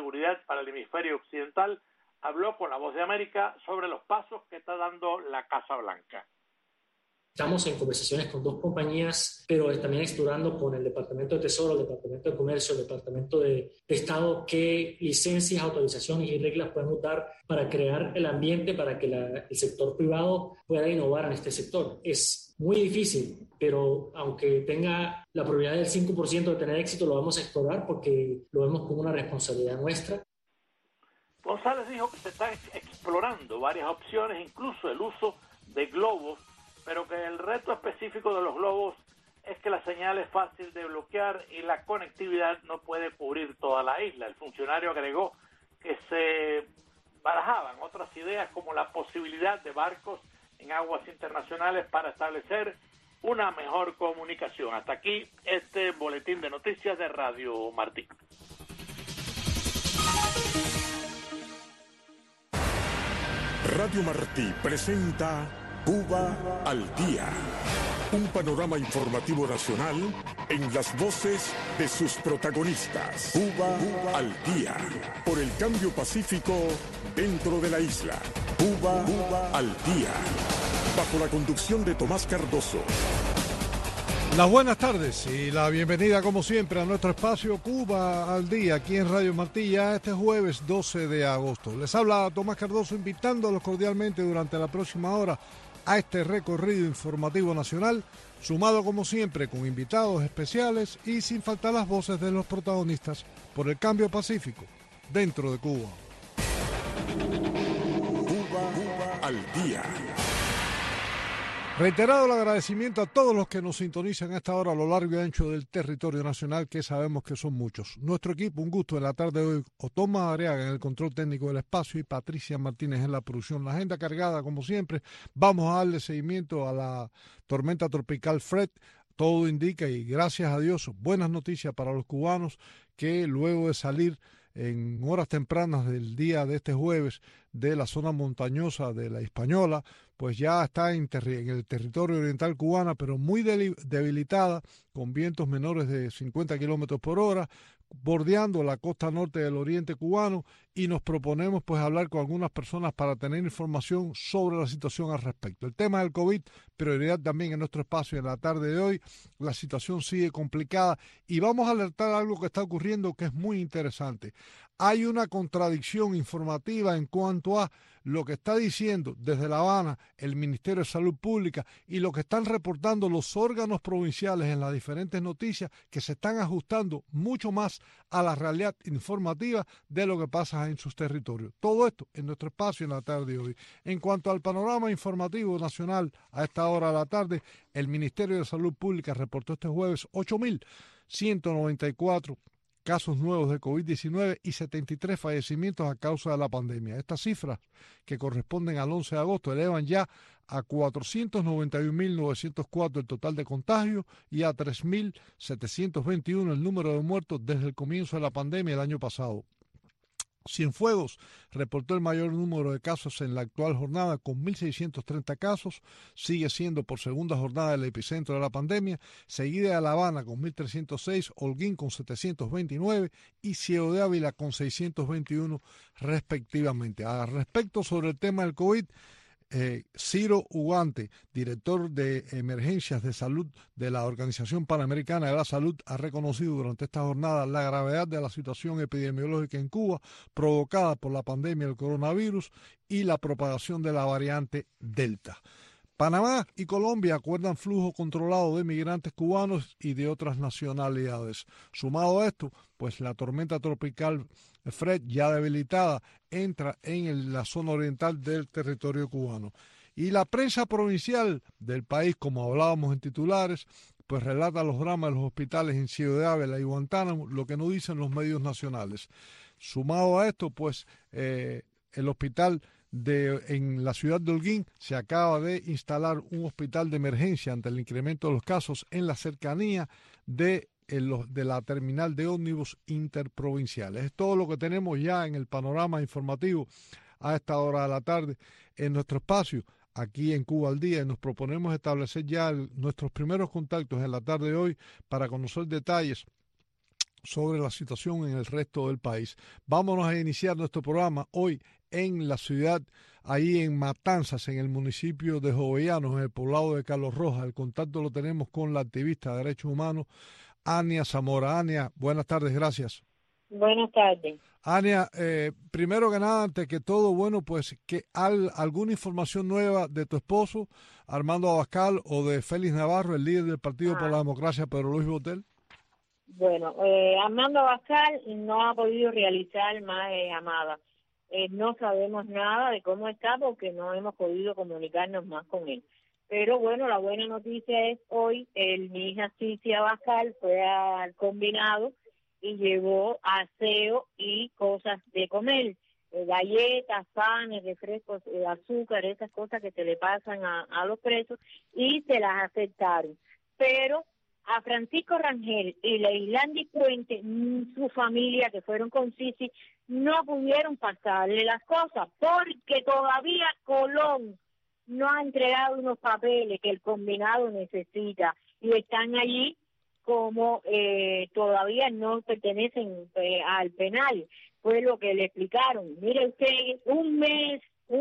seguridad para el hemisferio occidental, habló con La Voz de América sobre los pasos que está dando la Casa Blanca. Estamos en conversaciones con 2 compañías, pero también explorando con el Departamento de Tesoro, el Departamento de Comercio, el Departamento de Estado, qué licencias, autorizaciones y reglas podemos dar para crear el ambiente para que el sector privado pueda innovar en este sector. Es muy difícil, pero aunque tenga la probabilidad del 5% de tener éxito, lo vamos a explorar porque lo vemos como una responsabilidad nuestra. González dijo que se están explorando varias opciones, incluso el uso de globos, pero que el reto específico de los globos es que la señal es fácil de bloquear y la conectividad no puede cubrir toda la isla. El funcionario agregó que se barajaban otras ideas como la posibilidad de barcos en aguas internacionales para establecer una mejor comunicación. Hasta aquí este boletín de noticias de Radio Martí. Radio Martí presenta Cuba al Día, un panorama informativo nacional en las voces de sus protagonistas. Cuba al Día, por el cambio pacífico dentro de la isla. Cuba al Día, bajo la conducción de Tomás Cardoso. Las buenas tardes y la bienvenida como siempre a nuestro espacio Cuba al Día aquí en Radio Martí ya este jueves 12 de agosto. Les habla Tomás Cardoso invitándolos cordialmente durante la próxima hora a este recorrido informativo nacional, sumado como siempre con invitados especiales y sin faltar las voces de los protagonistas por el cambio pacífico dentro de Cuba. Cuba al Día. Reiterado el agradecimiento a todos los que nos sintonizan a esta hora a lo largo y ancho del territorio nacional, que sabemos que son muchos. Nuestro equipo, un gusto en la tarde de hoy, Otoma Arriaga en el control técnico del espacio y Patricia Martínez en la producción. La agenda cargada, como siempre, vamos a darle seguimiento a la tormenta tropical Fred. Todo indica, y gracias a Dios, buenas noticias para los cubanos que luego de salir en horas tempranas del día de este jueves de la zona montañosa de la Hispaniola, pues ya está en el territorio oriental cubano, pero muy debilitada, con vientos menores de 50 kilómetros por hora, bordeando la costa norte del oriente cubano, y nos proponemos pues hablar con algunas personas para tener información sobre la situación al respecto. El tema del COVID, prioridad también en nuestro espacio en la tarde de hoy. La situación sigue complicada y vamos a alertar algo que está ocurriendo que es muy interesante. Hay una contradicción informativa en cuanto a lo que está diciendo desde La Habana el Ministerio de Salud Pública y lo que están reportando los órganos provinciales en las diferentes noticias, que se están ajustando mucho más a la realidad informativa de lo que pasa en sus territorios. Todo esto en nuestro espacio en la tarde de hoy. En cuanto al panorama informativo nacional, a esta hora de la tarde, el Ministerio de Salud Pública reportó este jueves 8.194 casos nuevos de COVID-19 y 73 fallecimientos a causa de la pandemia. Estas cifras, que corresponden al 11 de agosto, elevan ya a 491.904 el total de contagios y a 3.721 el número de muertos desde el comienzo de la pandemia el año pasado. Cienfuegos reportó el mayor número de casos en la actual jornada con 1.630 casos, sigue siendo por segunda jornada el epicentro de la pandemia, seguida de La Habana con 1.306, Holguín con 729 y Ciego de Ávila con 621 respectivamente. Al respecto sobre el tema del COVID, Ciro Ugarte, director de emergencias de salud de la Organización Panamericana de la Salud, ha reconocido durante esta jornada la gravedad de la situación epidemiológica en Cuba provocada por la pandemia del coronavirus y la propagación de la variante Delta. Panamá y Colombia acuerdan flujo controlado de migrantes cubanos y de otras nacionalidades. Sumado a esto, pues la tormenta tropical Fred, ya debilitada, entra en la zona oriental del territorio cubano. Y la prensa provincial del país, como hablábamos en titulares, pues relata los dramas de los hospitales en Ciego de Ávila y Guantánamo, lo que no dicen los medios nacionales. Sumado a esto, pues el hospital en la ciudad de Holguín se acaba de instalar un hospital de emergencia ante el incremento de los casos en la cercanía de la terminal de ómnibus interprovinciales. Es todo lo que tenemos ya en el panorama informativo a esta hora de la tarde en nuestro espacio aquí en Cuba al Día, y nos proponemos establecer ya nuestros primeros contactos en la tarde de hoy para conocer detalles sobre la situación en el resto del país. Vámonos a iniciar nuestro programa hoy en la ciudad, ahí en Matanzas, en el municipio de Jovellanos, en el poblado de Carlos Rojas. El contacto lo tenemos con la activista de derechos humanos, Ania Zamora. Ania, buenas tardes, gracias. Buenas tardes. Ania, primero que nada, antes que todo, bueno, pues que alguna información nueva de tu esposo, Armando Abascal, o de Félix Navarro, el líder del Partido por la Democracia, Pedro Luis Botel. Bueno, Armando Abascal no ha podido realizar más llamadas. No sabemos nada de cómo está porque no hemos podido comunicarnos más con él. Pero bueno, la buena noticia es hoy mi hija Cicia Abascal fue al combinado y llevó aseo y cosas de comer, galletas, panes, refrescos, azúcar, esas cosas que se le pasan a los presos, y se las aceptaron. Pero a Francisco Rangel y Leilandi Puente, su familia que fueron con Cici, no pudieron pasarle las cosas porque todavía Colón no ha entregado unos papeles que el combinado necesita y están allí como todavía no pertenecen al penal. Fue lo que le explicaron. Mire usted, un mes,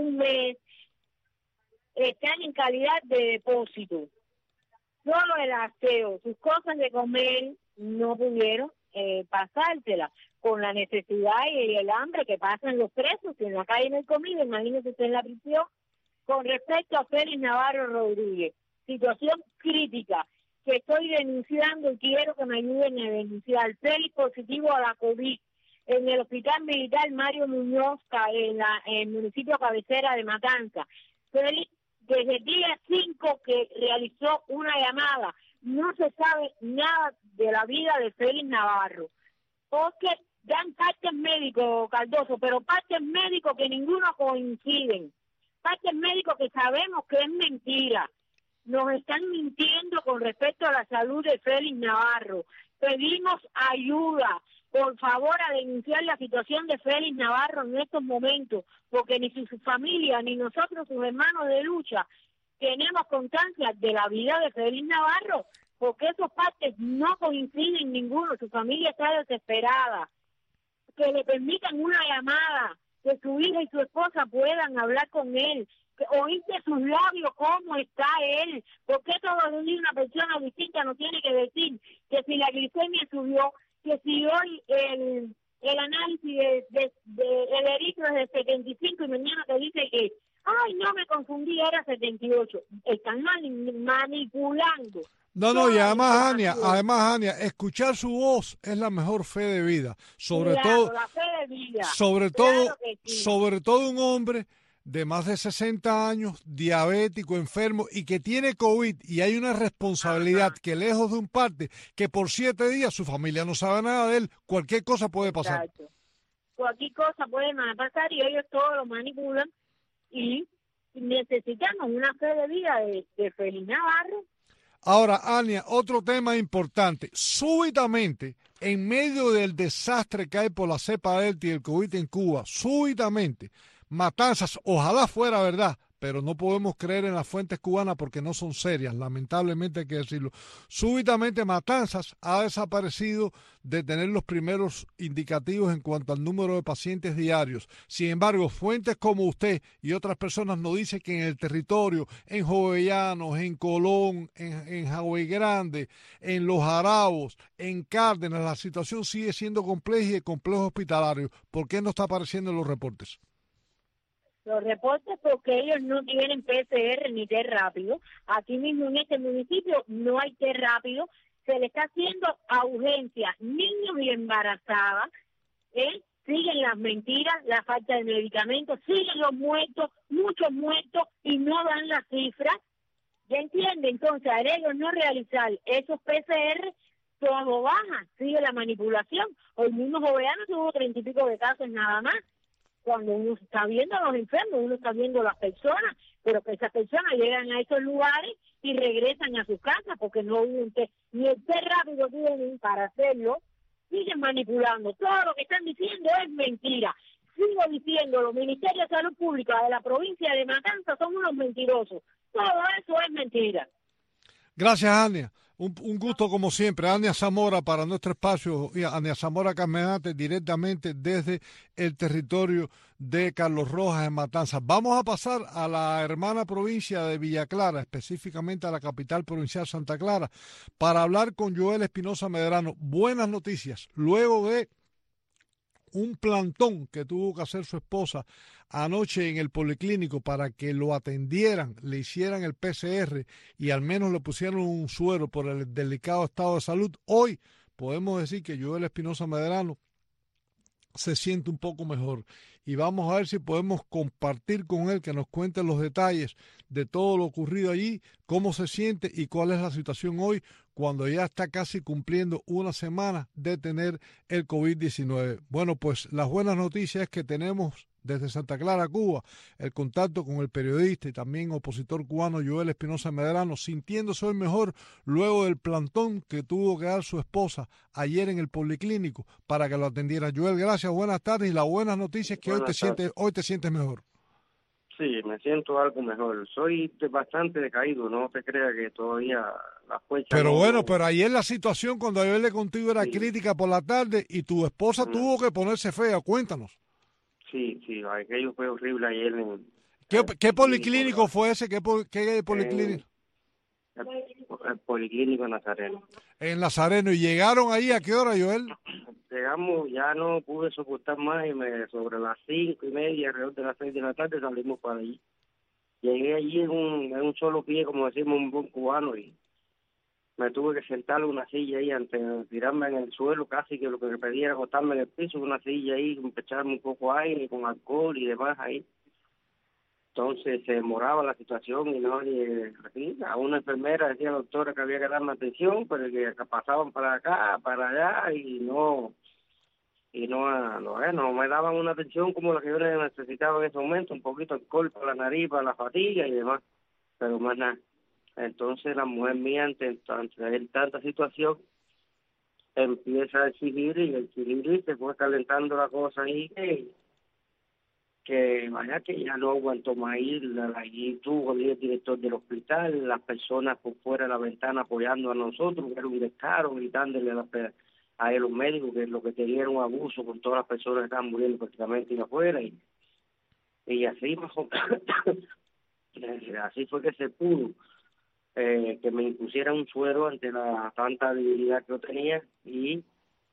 están en calidad de depósito. Solo el aseo, sus cosas de comer no pudieron pasárselas con la necesidad y el hambre que pasan los presos. Si en la calle no hay comida, imagínese usted en la prisión. Con respecto a Félix Navarro Rodríguez, situación crítica que estoy denunciando y quiero que me ayuden a denunciar. Félix positivo a la COVID en el Hospital Militar Mario Muñoz, en el municipio cabecera de Matanzas. Félix, desde el día 5 que realizó una llamada, no se sabe nada de la vida de Félix Navarro, porque dan partes médicos, Cardoso, pero partes médicos que ninguno coinciden, partes médicos que sabemos que es mentira. Nos están mintiendo con respecto a la salud de Félix Navarro. Pedimos ayuda, por favor, a denunciar la situación de Félix Navarro en estos momentos, porque ni su familia, ni nosotros, sus hermanos de lucha, tenemos constancia de la vida de Félix Navarro, porque esos partes no coinciden ninguno, su familia está desesperada. Que le permitan una llamada, que su hija y su esposa puedan hablar con él, oírse sus labios cómo está él, porque todos los días una persona distinta nos tiene que decir que si la glicemia subió, que si hoy el análisis el eritro es de 75 y mañana te dice que, ay, no me confundí, era 78. Están manipulando. No, y además, Ania, escuchar su voz es la mejor fe de vida. Sobre todo, la fe de vida. Sobre todo un hombre de más de 60 años, diabético, enfermo y que tiene COVID, y hay una responsabilidad que lejos de un parte, que por 7 días su familia no sabe nada de él, cualquier cosa puede pasar. Exacto. Cualquier cosa puede pasar y ellos todos lo manipulan y necesitamos una fe de vida de Félix Navarro. Ahora, Ania, otro tema importante. Súbitamente, en medio del desastre que hay por la cepa delta y el COVID en Cuba, súbitamente, Matanzas, ojalá fuera verdad, pero no podemos creer en las fuentes cubanas porque no son serias, lamentablemente hay que decirlo. Súbitamente Matanzas ha desaparecido de tener los primeros indicativos en cuanto al número de pacientes diarios. Sin embargo, fuentes como usted y otras personas nos dicen que en el territorio, en Jovellanos, en Colón, en Jagüey Grande, en Los Jarabos, en Cárdenas, la situación sigue siendo compleja y de complejo hospitalario. ¿Por qué no está apareciendo en los reportes? Los reportes porque ellos no tienen PCR ni test rápido. Aquí mismo en este municipio no hay test rápido. Se le está haciendo a urgencia niños y embarazadas. Siguen las mentiras, la falta de medicamentos, siguen los muertos, muchos muertos, y no dan las cifras. ¿Ya entiende? Entonces, al ellos no realizar esos PCR, todo baja, sigue la manipulación. Hoy mismo Jovellanos hubo 30 y pico de casos nada más. Cuando uno está viendo a los enfermos, uno está viendo a las personas, pero que esas personas llegan a esos lugares y regresan a sus casas porque no hubo un test, ni el test rápido tienen para hacerlo. Siguen manipulando. Todo lo que están diciendo es mentira. Sigo diciendo, los ministerios de salud pública de la provincia de Matanzas son unos mentirosos. Todo eso es mentira. Gracias, Ania. Un gusto como siempre. Ania Zamora para nuestro espacio, y Ania Zamora Carmenate directamente desde el territorio de Carlos Rojas en Matanzas. Vamos a pasar a la hermana provincia de Villa Clara, específicamente a la capital provincial Santa Clara, para hablar con Joel Espinosa Medrano. Buenas noticias. Luego de un plantón que tuvo que hacer su esposa anoche en el policlínico para que lo atendieran, le hicieran el PCR y al menos le pusieron un suero por el delicado estado de salud. Hoy podemos decir que Joel Espinosa Medrano se siente un poco mejor y vamos a ver si podemos compartir con él, que nos cuente los detalles de todo lo ocurrido allí, cómo se siente y cuál es la situación hoy cuando ya está casi cumpliendo una semana de tener el COVID-19. Bueno, pues las buenas noticias es que tenemos desde Santa Clara, Cuba, el contacto con el periodista y también opositor cubano Joel Espinosa Medrano, sintiéndose hoy mejor luego del plantón que tuvo que dar su esposa ayer en el policlínico para que lo atendiera. Joel, gracias, buenas tardes, y la buena noticia es que hoy te sientes mejor. Sí, me siento algo mejor. Soy bastante decaído, no te creas que todavía la fuerza... Pero bueno, pero ayer la situación cuando yo hablé contigo era crítica por la tarde y tu esposa tuvo que ponerse fea. Cuéntanos. Sí, aquello fue horrible ayer. ¿Qué policlínico fue ese? ¿Qué policlínico? El policlínico Nazareno. En Nazareno. ¿Y llegaron ahí a qué hora, Joel? Llegamos, ya no pude soportar más y sobre las 5:30, alrededor de las 6 de la tarde salimos para allí. Llegué allí en un solo pie, como decimos un buen cubano, y me tuve que sentar en una silla ahí antes de tirarme en el suelo, casi que lo que me pedía era acostarme en el piso, una silla ahí, echarme un poco de aire con alcohol y demás ahí. Entonces se demoraba la situación y no, a una enfermera decía la doctora que había que darme atención, pero que pasaban para acá, para allá y no me daban una atención como la que yo necesitaba en ese momento, un poquito de alcohol para la nariz, para la fatiga y demás, pero más nada. Entonces la mujer mía, ante tanta situación, empieza a exigir y se fue calentando la cosa ahí que vaya que ya no aguantó más ir, allí tuvo el director del hospital, las personas por fuera de la ventana apoyando a nosotros, que era un descaro, gritándole a los médicos que lo que tenían un abuso con todas las personas que estaban muriendo prácticamente y afuera, y así así fue que se pudo que me impusieran un suero ante la tanta debilidad que yo tenía y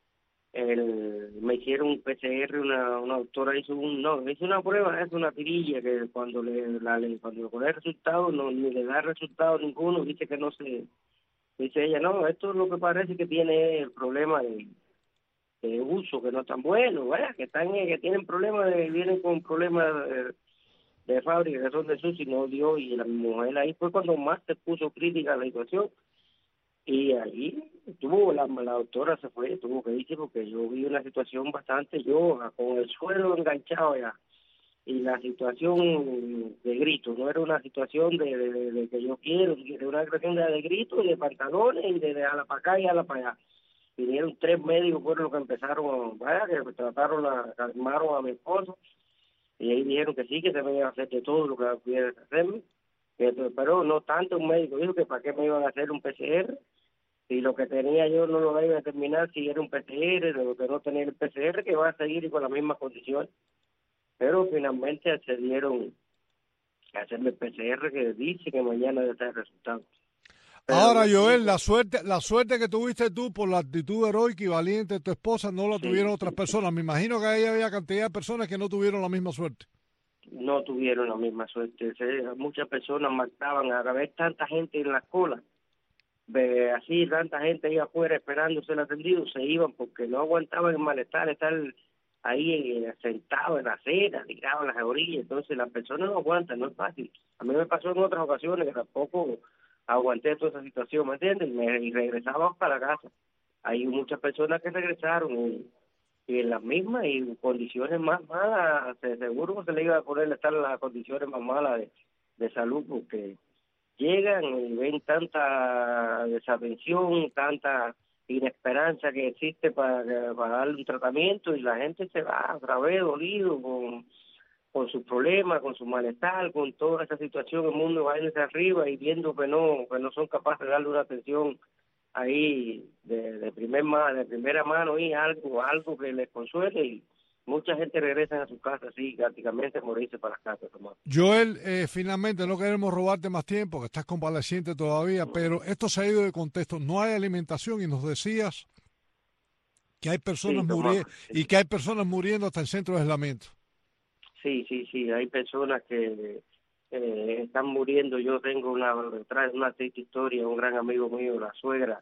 me hicieron un PCR, una doctora hizo una prueba, es una tirilla que cuando le pone el resultado, ni le da resultado ninguno, dice que no se, dice ella, no, esto es lo que parece que tiene el problema de uso, que no es tan bueno, que tienen problemas, vienen con problemas de fábrica, que son de sus y no dio, y la mujer ahí fue cuando más se puso crítica la situación. Y ahí la doctora se fue, tuvo que irse porque yo vi una situación bastante, yo con el suelo enganchado ya, y la situación de grito, no era una situación de que yo quiero, era una cuestión de grito, de pantalones, y de ala para acá y ala para allá. Vinieron 3 médicos, fueron los que empezaron, que calmaron a mi esposo, y ahí dijeron que sí, que se me iba a hacer de todo lo que pudiera hacerme, pero no tanto. Un médico dijo que para qué me iban a hacer un PCR, y lo que tenía yo no lo iba a determinar si era un PCR, lo que no tenía el PCR, que va a seguir con las mismas condiciones. Pero finalmente accedieron a hacerme el PCR, que dice que mañana debe estar el resultado. Pero ahora, Joel, la suerte que tuviste tú por la actitud heroica y valiente de tu esposa no la tuvieron otras personas. Me imagino que ahí había cantidad de personas que no tuvieron la misma suerte. No tuvieron la misma suerte. Muchas personas marcaban a ver tanta gente en la cola. Así tanta gente ahí afuera esperando ser atendido, se iban porque no aguantaban el malestar, estar ahí sentado en la acera, tirados en las orillas. Entonces las personas no aguantan, no es fácil. A mí me pasó en otras ocasiones que tampoco aguanté toda esa situación, ¿me entiendes? Y regresaba para casa. Hay muchas personas que regresaron y en las mismas y en condiciones más malas, seguro que se le iba a poner estar en las condiciones más malas de salud, porque llegan y ven tanta desatención, tanta inesperanza que existe para darle un tratamiento, y la gente se va otra vez dolido, con sus problemas, con su malestar, con toda esa situación, el mundo va hacia arriba y viendo que no son capaces de darle una atención ahí de primera mano y algo que les consuele, y mucha gente regresa a su casa así, prácticamente morirse para casa, Tomás. Joel, finalmente no queremos robarte más tiempo, que estás convaleciente todavía, pero esto se ha ido de contexto. No hay alimentación y nos decías que hay personas y que hay personas muriendo hasta el centro de aislamiento. Sí, hay personas que están muriendo. Yo tengo una triste historia, un gran amigo mío, la suegra,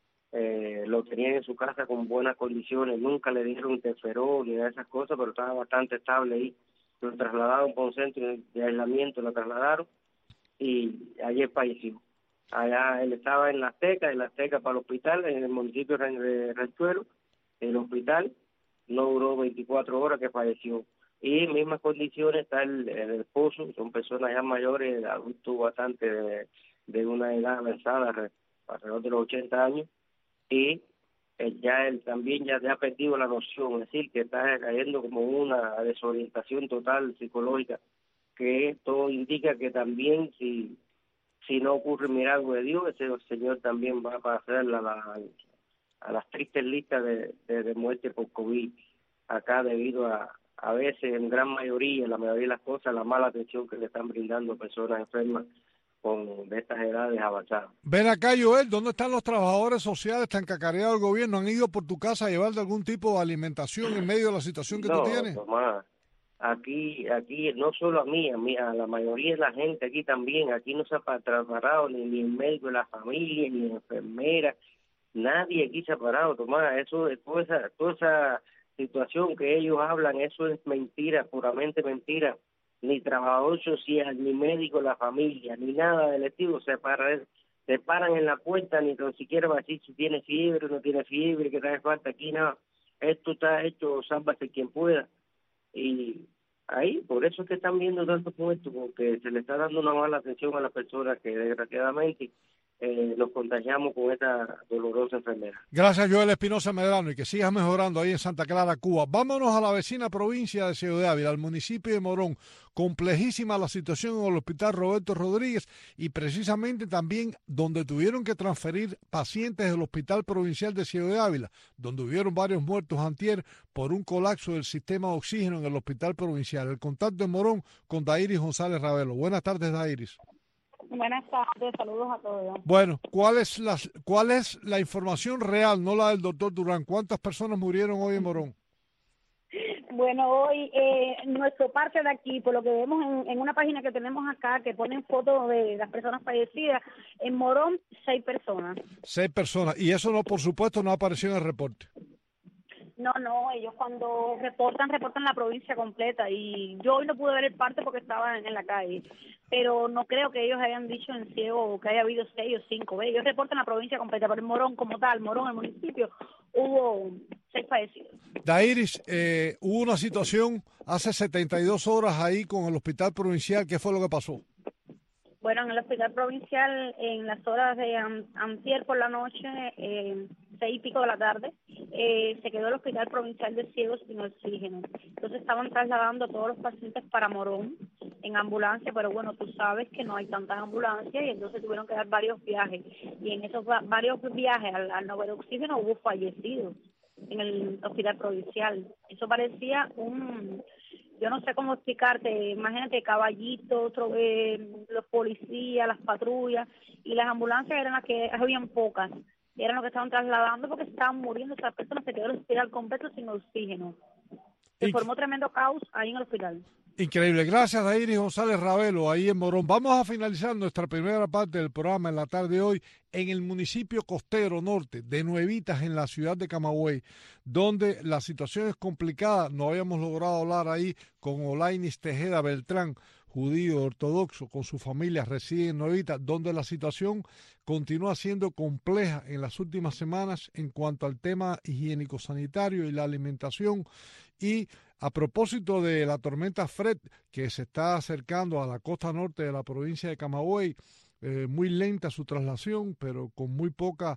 lo tenían en su casa con buenas condiciones, nunca le dieron interferón ni de esas cosas, pero estaba bastante estable ahí. Lo trasladaron por un centro de aislamiento, lo trasladaron y ayer falleció. Allá él estaba en La Azteca para el hospital, en el municipio de Ranchuelo. El hospital no duró 24 horas que falleció. Y en mismas condiciones está el esposo, son personas ya mayores, adultos bastante de una edad avanzada, alrededor de los 80 años, y ya él también ya ha perdido la noción, es decir, que está cayendo como una desorientación total psicológica, que todo indica que también si no ocurre milagro de Dios, ese señor también va a pasar a las tristes listas de muerte por COVID, acá debido a veces, en gran mayoría, la mayoría de las cosas, la mala atención que le están brindando a personas enfermas de estas edades avanzadas. Ven acá, Joel, ¿dónde están los trabajadores sociales tan cacareados del gobierno? ¿Han ido por tu casa a llevarte algún tipo de alimentación en medio de la situación que tú tienes? No, Tomás, aquí no solo a mí, a la mayoría de la gente aquí también, aquí no se ha parado ni el médico de la familia, ni la enfermera, nadie aquí se ha parado, Tomás. Eso, toda esa situación que ellos hablan, eso es mentira, puramente mentira. Ni trabajador social, ni médico de la familia, ni nada del estilo se paran en la puerta, ni tan siquiera va a decir si tiene fiebre o no tiene fiebre, que te hace falta aquí, nada. Esto está hecho, sálvase quien pueda. Y ahí, por eso es que están viendo tantos muertos, porque se le está dando una mala atención a las personas que desgraciadamente nos contagiamos con esta dolorosa enfermedad. Gracias, Joel Espinosa Medrano, y que sigas mejorando ahí en Santa Clara, Cuba. Vámonos a la vecina provincia de Ciudad de Ávila, al municipio de Morón. Complejísima la situación en el hospital Roberto Rodríguez, y precisamente también donde tuvieron que transferir pacientes del hospital provincial de Ciudad de Ávila, donde hubieron varios muertos antier por un colapso del sistema de oxígeno en el hospital provincial. El contacto en Morón con Dairis González Ravelo. Buenas tardes, Dairis. Buenas tardes, saludos a todos. Bueno, ¿cuál es la información real, no la del doctor Durán? ¿Cuántas personas murieron hoy en Morón? Bueno, hoy nuestro parte de aquí, por lo que vemos en una página que tenemos acá, que ponen fotos de las personas fallecidas, en Morón 6 personas. 6 personas, y eso no, por supuesto, no apareció en el reporte. No, ellos cuando reportan la provincia completa, y yo hoy no pude ver el parte porque estaba en la calle, pero no creo que ellos hayan dicho en ciego que haya habido 6 o 5. Ellos reportan la provincia completa, pero en Morón como tal, Morón, el municipio, hubo 6 fallecidos. Dairis, hubo una situación hace 72 horas ahí con el hospital provincial. ¿Qué fue lo que pasó? Bueno, en el hospital provincial, en las horas de antier por la noche, 6 y pico de la tarde, se quedó el hospital provincial de ciegos sin oxígeno. Entonces estaban trasladando a todos los pacientes para Morón en ambulancia, pero bueno, tú sabes que no hay tantas ambulancias y entonces tuvieron que dar varios viajes. Y en esos varios viajes, al no haber oxígeno, hubo fallecidos en el hospital provincial. Eso parecía yo no sé cómo explicarte, imagínate caballitos, los policías, las patrullas, y las ambulancias eran las que habían pocas, eran los que estaban trasladando porque estaban muriendo esas personas, se quedó el hospital completo sin oxígeno. Se formó tremendo caos ahí en el hospital. Increíble. Gracias, Dairis González Ravelo, ahí en Morón. Vamos a finalizar nuestra primera parte del programa en la tarde de hoy en el municipio costero norte de Nuevitas, en la ciudad de Camagüey, donde la situación es complicada. No habíamos logrado hablar ahí con Olainis Tejeda Beltrán, judío ortodoxo, con su familia, reside en Nuevitas, donde la situación continúa siendo compleja en las últimas semanas en cuanto al tema higiénico-sanitario y la alimentación. Y a propósito de la tormenta Fred, que se está acercando a la costa norte de la provincia de Camagüey, muy lenta su traslación, pero con muy poca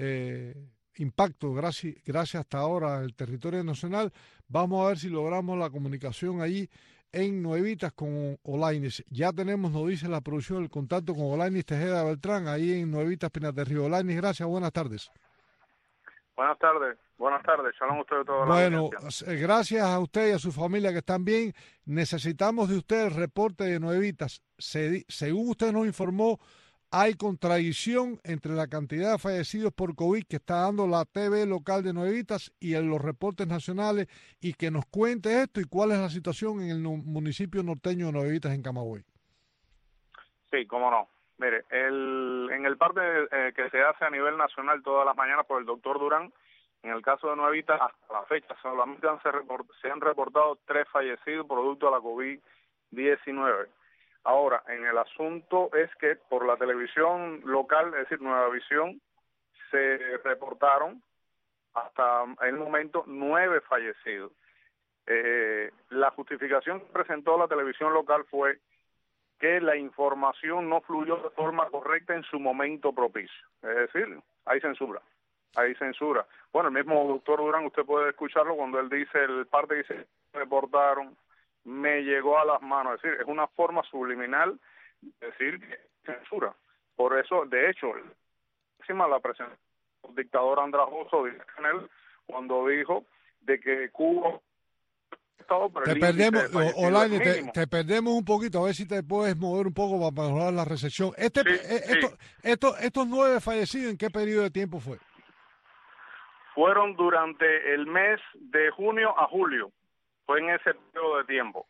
impacto, gracias hasta ahora al territorio nacional. Vamos a ver si logramos la comunicación allí en Nuevitas con Olainis. Ya tenemos, nos dice la producción, el contacto con Olainis Tejeda Beltrán, ahí en Nuevitas, Pinas del Río. Olainis, gracias, buenas tardes. Buenas tardes, shalom a usted y toda la Bueno, audiencia. gracias a usted y a su familia que están bien. Necesitamos de usted el reporte de Nuevitas. Según usted nos informó, hay contradicción entre la cantidad de fallecidos por COVID que está dando la TV local de Nuevitas y en los reportes nacionales, y que nos cuente esto y cuál es la situación en el municipio norteño de Nuevitas, en Camagüey. Sí, cómo no. Mire, en el parte que se hace a nivel nacional todas las mañanas por el doctor Durán, en el caso de Nuevitas, hasta la fecha solamente se han reportado 3 fallecidos producto de la COVID-19. Ahora, en el asunto es que por la televisión local, es decir, Nueva Visión, se reportaron hasta el momento 9 fallecidos. La justificación que presentó la televisión local fue que la información no fluyó de forma correcta en su momento propicio. Es decir, hay censura. Bueno, el mismo doctor Durán, usted puede escucharlo cuando él dice, el parte dice, reportaron, me llegó a las manos. Es decir, es una forma subliminal de decir que censura. Por eso, de hecho, la presentó el dictador Andrajoso cuando dijo de que Cuba... Te perdemos, Olaine, te perdemos un poquito, a ver si te puedes mover un poco para mejorar la recepción. Estos 9 fallecidos, ¿en qué periodo de tiempo fue? Fueron durante el mes de junio a julio. Fue en ese periodo de tiempo.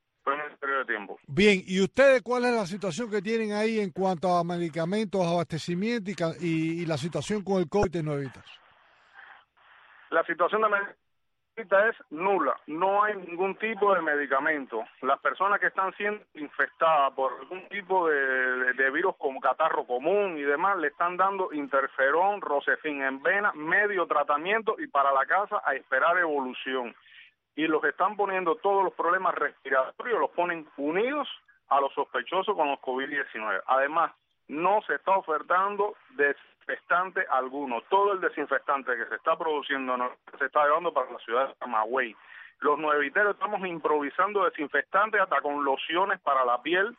Bien, ¿y ustedes cuál es la situación que tienen ahí en cuanto a medicamentos, abastecimiento y la situación con el COVID en Nuevitas? La situación de Nuevitas es nula, no hay ningún tipo de medicamento. Las personas que están siendo infectadas por algún tipo de virus como catarro común y demás, le están dando interferón, rocefin en vena, medio tratamiento y para la casa a esperar evolución. Y los están poniendo todos los problemas respiratorios, los ponen unidos a los sospechosos con los COVID-19. Además, no se está ofertando desinfectante alguno. Todo el desinfectante que se está produciendo se está llevando para la ciudad de Camagüey. Los nueviteros estamos improvisando desinfectantes hasta con lociones para la piel,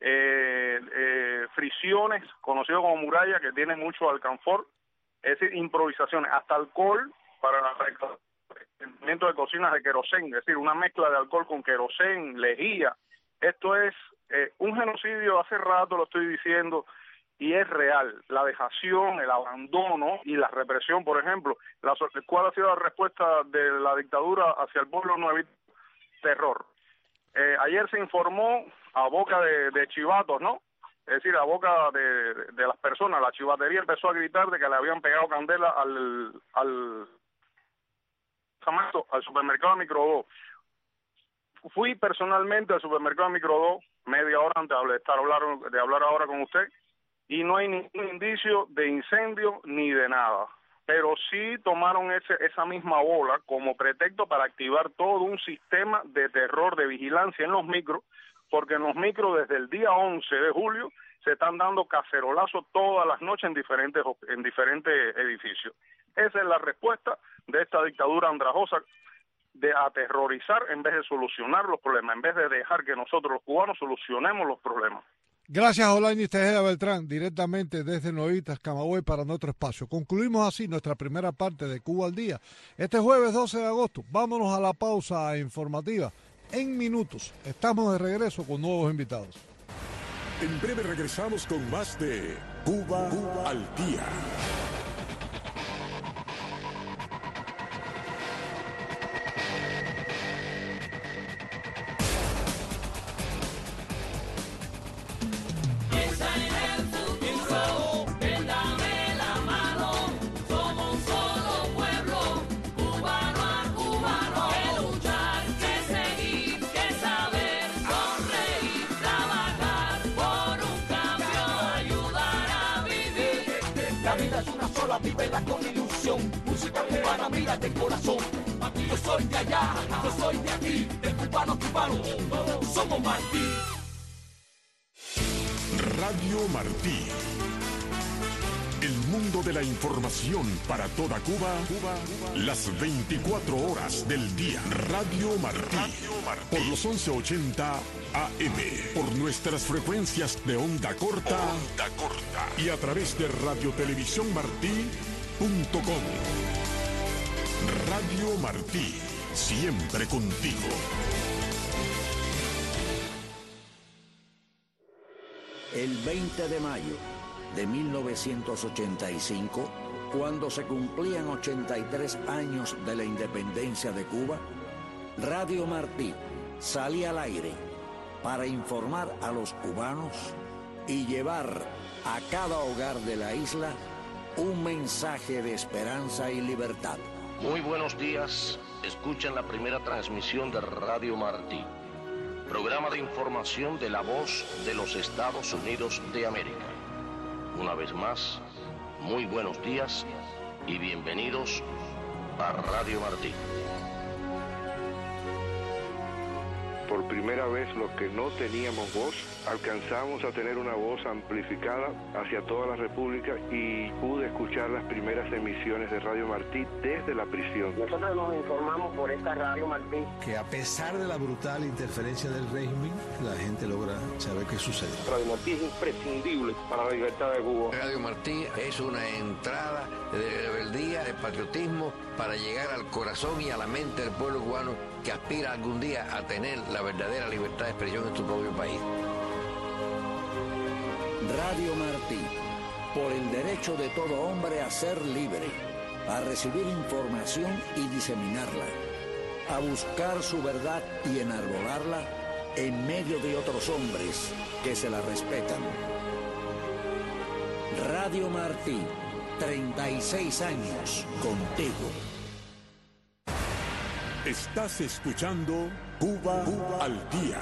frisiones, conocido como muralla, que tiene mucho alcanfor, es decir, improvisaciones, hasta alcohol para el de cocinas de querosén, es decir, una mezcla de alcohol con querosén, lejía. Esto es un genocidio, hace rato lo estoy diciendo, y es real. La dejación, el abandono y la represión, por ejemplo, ¿cuál ha sido la respuesta de la dictadura hacia el pueblo nuevito? Terror. Ayer se informó a boca de chivatos, ¿no? Es decir, a boca de las personas, la chivatería empezó a gritar de que le habían pegado candela al supermercado Microdó. Fui personalmente al supermercado Microdó media hora antes de hablar ahora con usted, y no hay ningún indicio de incendio ni de nada. Pero sí tomaron esa misma bola como pretexto para activar todo un sistema de terror, de vigilancia en los micros, porque en los micros desde el día 11 de julio se están dando cacerolazos todas las noches en diferentes edificios. Esa es la respuesta de esta dictadura andrajosa, de aterrorizar en vez de solucionar los problemas, en vez de dejar que nosotros los cubanos solucionemos los problemas. Gracias, Olainis Tejeda Beltrán, directamente desde Nuevitas, Camagüey, para nuestro espacio. Concluimos así nuestra primera parte de Cuba al Día. Este jueves 12 de agosto, vámonos a la pausa informativa. En minutos, estamos de regreso con nuevos invitados. En breve regresamos con más de Cuba al Día. Vívela con ilusión, música cubana, mira de corazón. Yo soy de allá, yo soy de aquí, de cubano, somos Martí. Radio Martí. el mundo de la información para toda Cuba, las 24 horas del día. Radio Martí, por los 1180 AM, por nuestras frecuencias de onda corta, y a través de radiotelevisiónmartí.com. Radio Martí, siempre contigo. El 20 de mayo de 1985, cuando se cumplían 83 años de la independencia de Cuba, Radio Martí salía al aire para informar a los cubanos y llevar a cada hogar de la isla un mensaje de esperanza y libertad. Muy buenos días, escuchan la primera transmisión de Radio Martí, programa de información de la voz de los Estados Unidos de América. Una vez más, muy buenos días y bienvenidos a Radio Martí. Por primera vez, los que no teníamos voz, alcanzamos a tener una voz amplificada hacia toda la República y pude escuchar las primeras emisiones de Radio Martí desde la prisión. Nosotros nos informamos por esta Radio Martí. Que a pesar de la brutal interferencia del régimen, la gente logra saber qué sucede. Radio Martí es imprescindible para la libertad de Cuba. Radio Martí es una entrada de rebeldía, de patriotismo, para llegar al corazón y a la mente del pueblo cubano que aspira algún día a tener la verdadera libertad de expresión en su propio país. Radio Martí, por el derecho de todo hombre a ser libre, a recibir información y diseminarla, a buscar su verdad y enarbolarla en medio de otros hombres que se la respetan. Radio Martí, 36 años contigo. Estás escuchando Cuba al Día.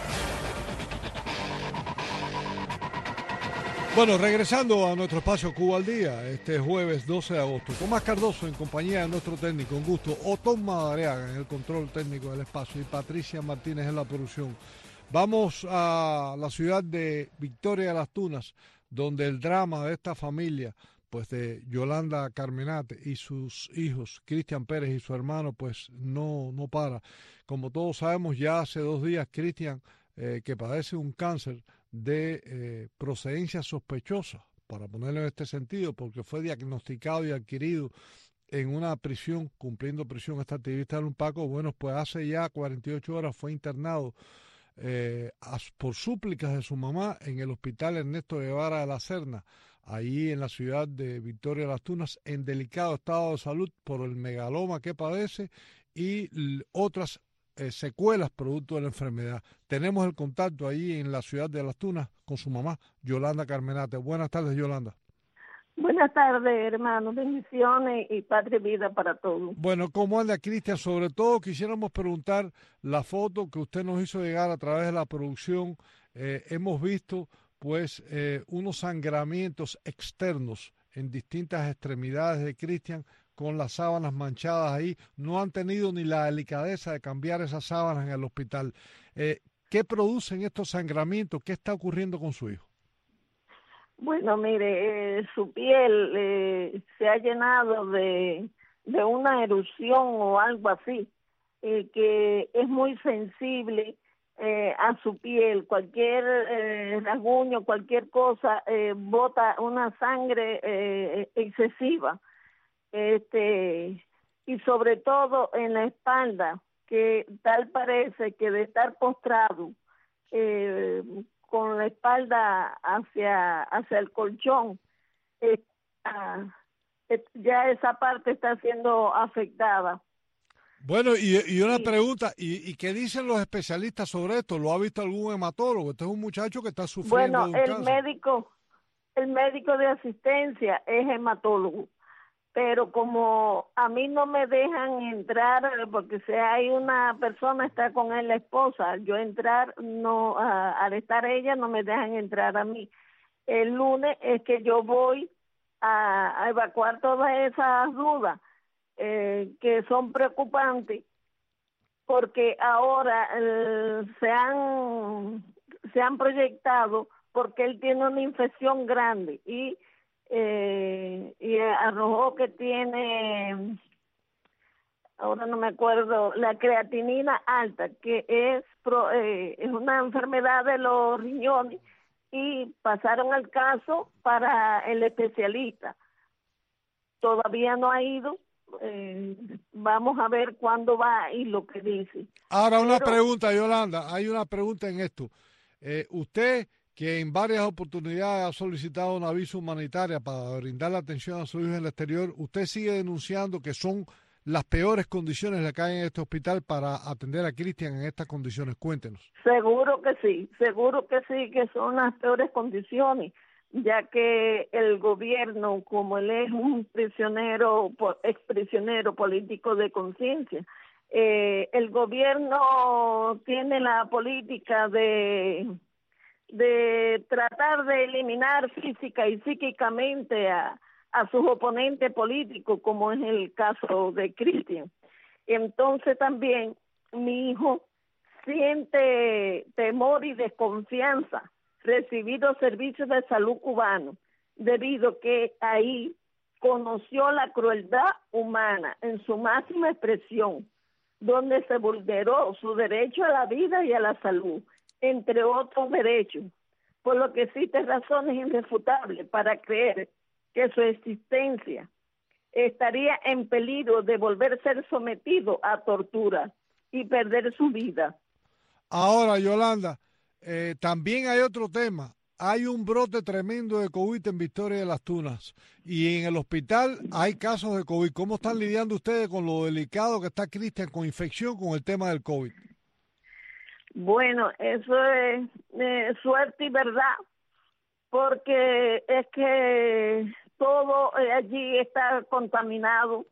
Bueno, regresando a nuestro espacio Cuba al Día, este jueves 12 de agosto. Tomás Cardoso en compañía de nuestro técnico, un gusto. Otón Madariaga en el control técnico del espacio y Patricia Martínez en la producción. Vamos a la ciudad de Victoria de las Tunas, donde el drama de esta familia, pues de Yolanda Carmenate y sus hijos, Cristian Pérez y su hermano, pues no para. Como todos sabemos, ya hace 2 días Cristian, que padece un cáncer de procedencia sospechosa, para ponerlo en este sentido, porque fue diagnosticado y adquirido en una prisión, cumpliendo prisión este activista del UNPACO. Bueno, pues hace ya 48 horas fue internado por súplicas de su mamá en el hospital Ernesto Guevara de la Serna, ahí en la ciudad de Victoria de las Tunas, en delicado estado de salud por el megaloma que padece y otras secuelas producto de la enfermedad. Tenemos el contacto ahí en la ciudad de Las Tunas con su mamá, Yolanda Carmenate. Buenas tardes, Yolanda. Buenas tardes, hermanos. Bendiciones y patria y vida para todos. Bueno, ¿cómo anda Cristian? Sobre todo quisiéramos preguntar la foto que usted nos hizo llegar a través de la producción. Hemos visto pues unos sangramientos externos en distintas extremidades de Cristian, con las sábanas manchadas ahí. No han tenido ni la delicadeza de cambiar esas sábanas en el hospital. ¿Qué producen estos sangramientos? ¿Qué está ocurriendo con su hijo? Bueno, mire, su piel se ha llenado de una erupción o algo así, que es muy sensible a su piel. Cualquier rasguño, cualquier cosa, bota una sangre excesiva. Y sobre todo en la espalda, que tal parece que de estar postrado con la espalda hacia el colchón, ya esa parte está siendo afectada. Bueno, y una pregunta, ¿y qué dicen los especialistas sobre esto? ¿Lo ha visto algún hematólogo? Este es un muchacho que está sufriendo de un cáncer. El médico de asistencia es hematólogo, pero como a mí no me dejan entrar, porque si hay una persona está con él, la esposa, yo entrar, no, al estar ella no me dejan entrar a mí. El lunes es que yo voy a evacuar todas esas dudas que son preocupantes, porque ahora se han proyectado porque él tiene una infección grande y y arrojó que tiene, ahora no me acuerdo, la creatinina alta, que es una enfermedad de los riñones, y pasaron el caso para el especialista. Todavía no ha ido, vamos a ver cuándo va y lo que dice. Ahora una pregunta, Yolanda, hay una pregunta en esto. Usted, que en varias oportunidades ha solicitado una visa humanitaria para brindar la atención a su hijo en el exterior, ¿usted sigue denunciando que son las peores condiciones las que hay en este hospital para atender a Cristian en estas condiciones? Cuéntenos. Seguro que sí, que son las peores condiciones, ya que el gobierno, como él es un exprisionero político de conciencia, el gobierno tiene la política de tratar de eliminar física y psíquicamente a sus oponentes políticos, como es el caso de Cristian. Entonces también mi hijo siente temor y desconfianza recibir los servicios de salud cubanos, debido que ahí conoció la crueldad humana en su máxima expresión, donde se vulneró su derecho a la vida y a la salud, entre otros derechos, por lo que existen razones irrefutables para creer que su existencia estaría en peligro de volver a ser sometido a tortura y perder su vida. Ahora, Yolanda, también hay otro tema. Hay un brote tremendo de COVID en Victoria de las Tunas y en el hospital hay casos de COVID. ¿Cómo están lidiando ustedes con lo delicado que está Cristian con infección con el tema del COVID? Bueno, eso es suerte y verdad, porque es que todo allí está contaminado.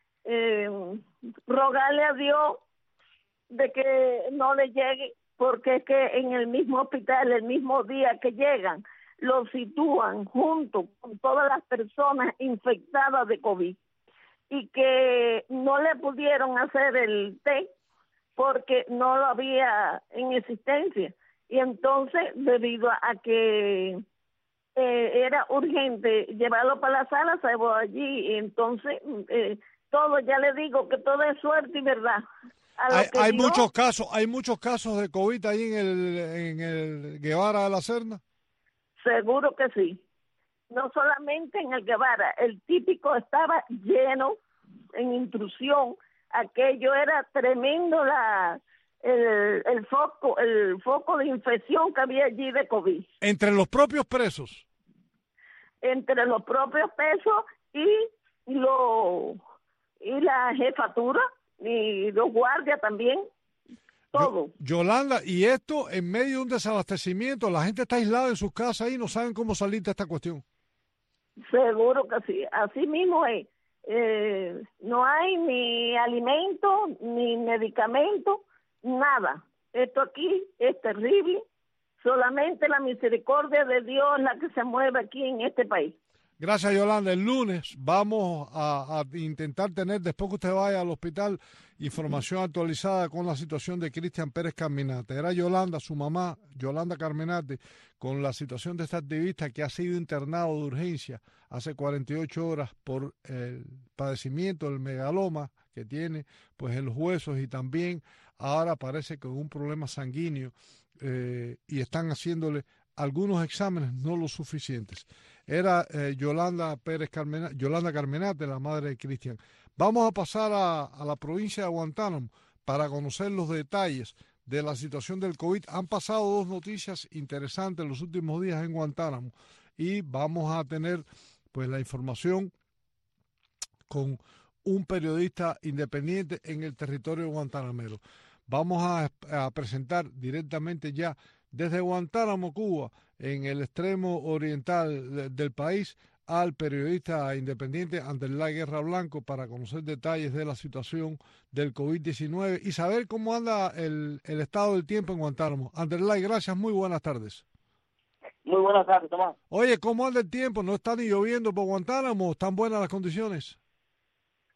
Rogarle a Dios de que no le llegue, porque es que en el mismo hospital, el mismo día que llegan, lo sitúan junto con todas las personas infectadas de COVID y que no le pudieron hacer el test porque no lo había en existencia. Y entonces, debido a que era urgente llevarlo para la sala, se va allí, y entonces todo, ya le digo que todo es suerte y verdad. Hay muchos casos de COVID ahí en el Guevara de la Serna. Seguro que sí. No solamente en el Guevara, el típico estaba lleno en intrusión. Aquello era tremendo, el foco de infección que había allí de COVID. Entre los propios presos. Entre los propios presos y la jefatura y los guardias también, todo. Yolanda, y esto en medio de un desabastecimiento, la gente está aislada en sus casas y no saben cómo salir de esta cuestión. Seguro que sí, así mismo es. No hay ni alimento, ni medicamento, nada. Esto aquí es terrible. Solamente la misericordia de Dios es la que se mueve aquí en este país. Gracias, Yolanda. El lunes vamos a intentar tener, después que usted vaya al hospital, información actualizada con la situación de Cristian Pérez Carminati. Era Yolanda, su mamá, Yolanda Carminati, con la situación de este activista que ha sido internado de urgencia hace 48 horas por el padecimiento del megaloma que tiene pues en los huesos, y también ahora parece que con un problema sanguíneo, y están haciéndole algunos exámenes no lo suficientes. Era Yolanda Carminati, la madre de Cristian. Vamos a pasar a la provincia de Guantánamo para conocer los detalles de la situación del COVID. Han pasado dos noticias interesantes en los últimos días en Guantánamo y vamos a tener pues la información con un periodista independiente en el territorio guantanamero. Vamos a presentar directamente ya desde Guantánamo, Cuba, en el extremo oriental del país, al periodista independiente Anderlay Guerra Blanco para conocer detalles de la situación del COVID-19 y saber cómo anda el estado del tiempo en Guantánamo. Anderlay, gracias, muy buenas tardes. Muy buenas tardes, Tomás. Oye, ¿cómo anda el tiempo? ¿No está ni lloviendo por Guantánamo? ¿Están buenas las condiciones?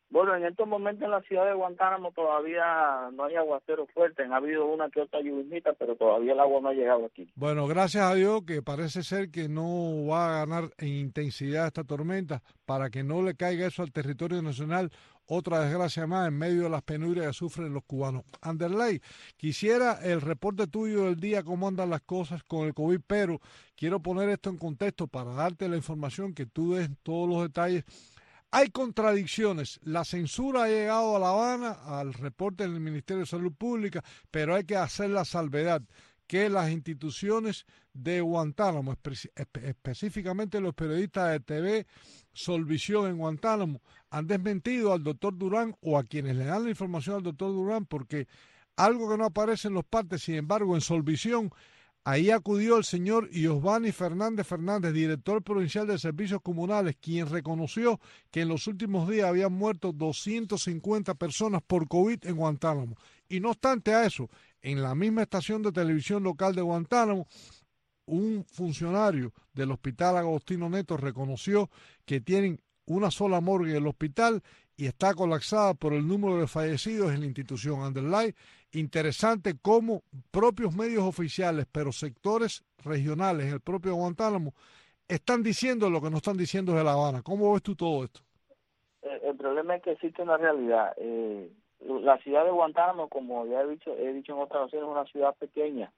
Bueno, en estos momentos en la ciudad de Guantánamo todavía no hay aguaceros fuertes. Ha habido una que otra lluviita, pero todavía el agua no ha llegado aquí. Bueno, gracias a Dios que parece ser que no va a ganar en intensidad esta tormenta para que no le caiga eso al territorio nacional. Otra desgracia más en medio de las penurias que sufren los cubanos. Anderley, quisiera el reporte tuyo del día, cómo andan las cosas con el COVID, pero quiero poner esto en contexto para darte la información, que tú des todos los detalles. Hay contradicciones. La censura ha llegado a La Habana, al reporte del Ministerio de Salud Pública, pero hay que hacer la salvedad que las instituciones de Guantánamo, específicamente los periodistas de TV Solvisión en Guantánamo, han desmentido al doctor Durán o a quienes le dan la información al doctor Durán, porque algo que no aparece en los partes, sin embargo, en Solvisión, ahí acudió el señor Iosvani Fernández, director provincial de Servicios Comunales, quien reconoció que en los últimos días habían muerto 250 personas por COVID en Guantánamo. Y no obstante a eso, en la misma estación de televisión local de Guantánamo, un funcionario del Hospital Agostino Neto reconoció que tienen una sola morgue en el hospital y está colapsada por el número de fallecidos en la institución. Anderley, interesante cómo propios medios oficiales, pero sectores regionales, el propio Guantánamo, están diciendo lo que no están diciendo de La Habana. ¿Cómo ves tú todo esto? El problema es que existe una realidad. La ciudad de Guantánamo, como ya he dicho en otras ocasiones, es una ciudad pequeña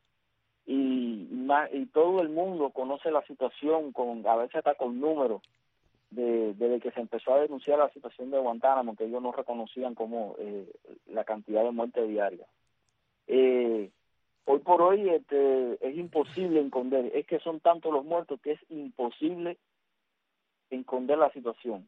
y todo el mundo conoce la situación, a veces hasta con números, desde que se empezó a denunciar la situación de Guantánamo, que ellos no reconocían como la cantidad de muertes diarias. Hoy por hoy es imposible esconder, es que son tantos los muertos que es imposible esconder la situación.